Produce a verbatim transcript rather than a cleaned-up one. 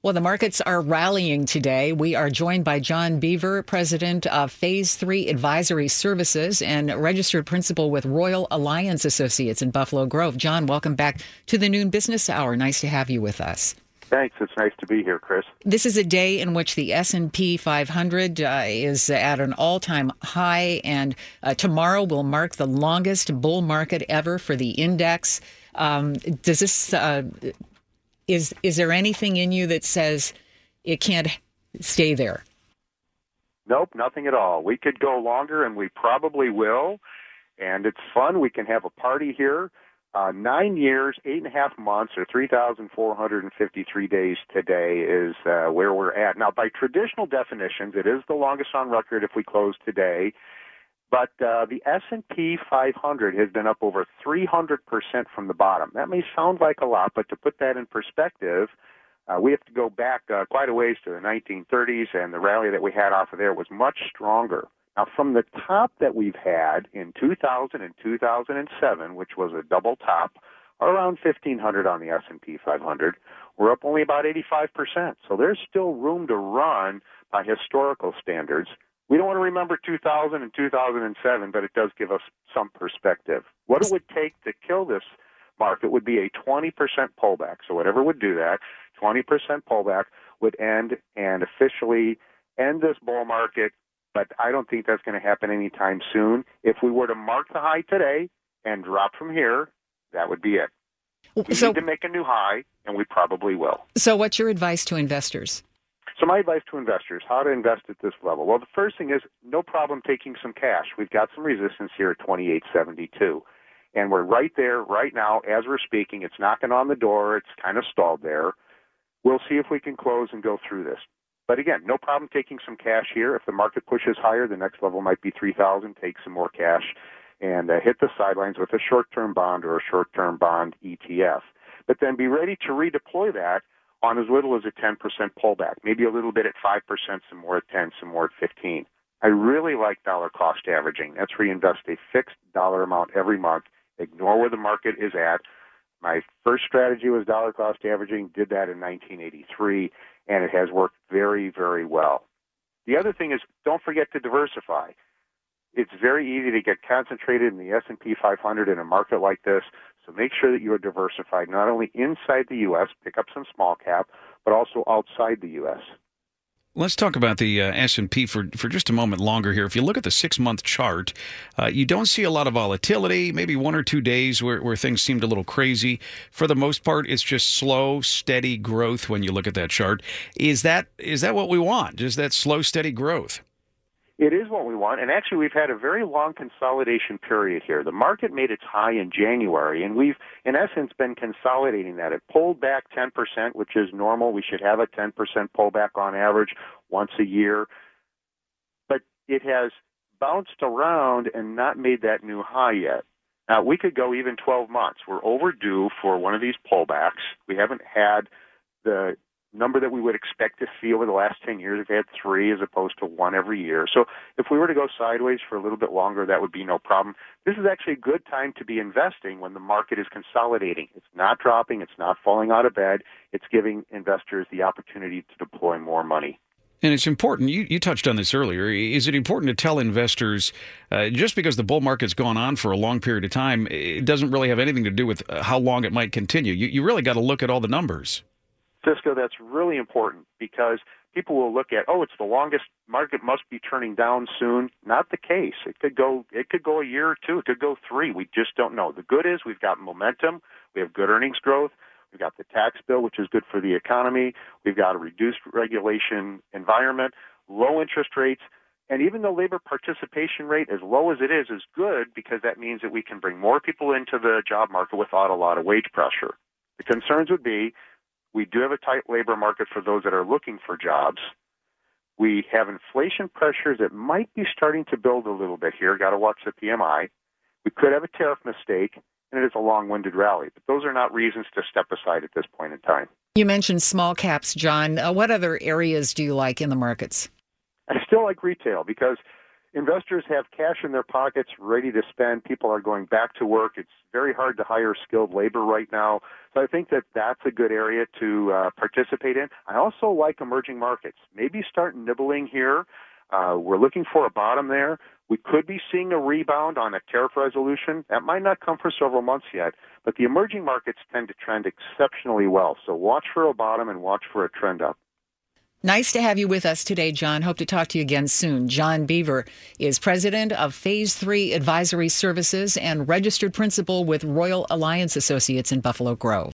Well, the markets are rallying today. We are joined by John Beaver, president of Phase three Advisory Services and registered principal with Royal Alliance Associates in Buffalo Grove. John, welcome back to the Noon Business Hour. Nice to have you with us. Thanks. It's nice to be here, Chris. This is a day in which the S and P five hundred uh, is at an all-time high, and uh, tomorrow will mark the longest bull market ever for the index. Um, does this... Uh, Is is there anything in you that says it can't stay there? Nope, nothing at all. We could go longer, and we probably will. And it's fun. We can have a party here. Uh, nine years, eight and a half months, or three thousand four hundred fifty-three days today is uh, where we're at. Now, by traditional definitions, it is the longest on record if we close today. But uh, the S and P five hundred has been up over three hundred percent from the bottom. That may sound like a lot, but to put that in perspective, uh, we have to go back uh, quite a ways to the nineteen thirties, and the rally that we had off of there was much stronger. Now, from the top that we've had in two thousand and two thousand seven, which was a double top, around fifteen hundred on the S and P five hundred, we're up only about eighty-five percent. So there's still room to run by historical standards. We don't want to remember two thousand and two thousand seven, but it does give us some perspective. What it would take to kill this market would be a twenty percent pullback. So whatever would do that, twenty percent pullback would end and officially end this bull market, but I don't think that's going to happen anytime soon. If we were to mark the high today and drop from here, that would be it. We so, need to make a new high, and we probably will. So what's your advice to investors? So my advice to investors, how to invest at this level. Well, the first thing is no problem taking some cash. We've got some resistance here at twenty-eight seventy-two. And we're right there right now as we're speaking. It's knocking on the door. It's kind of stalled there. We'll see if we can close and go through this. But again, no problem taking some cash here. If the market pushes higher, the next level might be three thousand. Take some more cash and uh, hit the sidelines with a short-term bond or a short-term bond E T F. But then be ready to redeploy that on as little as a ten percent pullback, maybe a little bit at five percent, some more at ten, some more at fifteen. I really like dollar cost averaging. That's where you invest a fixed dollar amount every month, ignore where the market is at. My first strategy was dollar cost averaging, did that in nineteen eighty-three, and it has worked very, very well. The other thing is don't forget to diversify. It's very easy to get concentrated in the S and P five hundred in a market like this, so make sure that you are diversified, not only inside the U S, pick up some small cap, but also outside the U S. Let's talk about the uh, S and P for, for just a moment longer here. If you look at the six-month chart, uh, you don't see a lot of volatility, maybe one or two days where, where things seemed a little crazy. For the most part, it's just slow, steady growth when you look at that chart. Is that is that what we want, just that slow, steady growth? It is what we want, and actually we've had a very long consolidation period here. The market made its high in January, and we've, in essence, been consolidating that. It pulled back ten percent, which is normal. We should have a ten percent pullback on average once a year. But it has bounced around and not made that new high yet. Now, we could go even twelve months. We're overdue for one of these pullbacks. We haven't had the number that we would expect to see over the last ten years. We've had three as opposed to one every year. So if we were to go sideways for a little bit longer, that would be no problem. This is actually a good time to be investing when the market is consolidating. It's not dropping. It's not falling out of bed. It's giving investors the opportunity to deploy more money. And it's important, you, you touched on this earlier, is it important to tell investors, uh, just because the bull market's gone on for a long period of time, it doesn't really have anything to do with uh, how long it might continue. You, you really got to look at all the numbers. Cisco, that's really important because people will look at, oh, it's the longest market, must be turning down soon. Not the case. It could go it could go a year or two. It could go three. We just don't know. The good is we've got momentum. We have good earnings growth. We've got the tax bill, which is good for the economy. We've got a reduced regulation environment, low interest rates. And even though labor participation rate, as low as it is, is good because that means that we can bring more people into the job market without a lot of wage pressure. The concerns would be we do have a tight labor market for those that are looking for jobs. We have inflation pressures that might be starting to build a little bit here. Got to watch the P M I. We could have a tariff mistake, and it is a long-winded rally. But those are not reasons to step aside at this point in time. You mentioned small caps, John. Uh, what other areas do you like in the markets? I still like retail because investors have cash in their pockets ready to spend. People are going back to work. It's very hard to hire skilled labor right now. So I think that that's a good area to uh, participate in. I also like emerging markets. Maybe start nibbling here. Uh, we're looking for a bottom there. We could be seeing a rebound on a tariff resolution. That might not come for several months yet, but the emerging markets tend to trend exceptionally well. So watch for a bottom and watch for a trend up. Nice to have you with us today, John. Hope to talk to you again soon. John Beaver is president of Phase three Advisory Services and registered principal with Royal Alliance Associates in Buffalo Grove.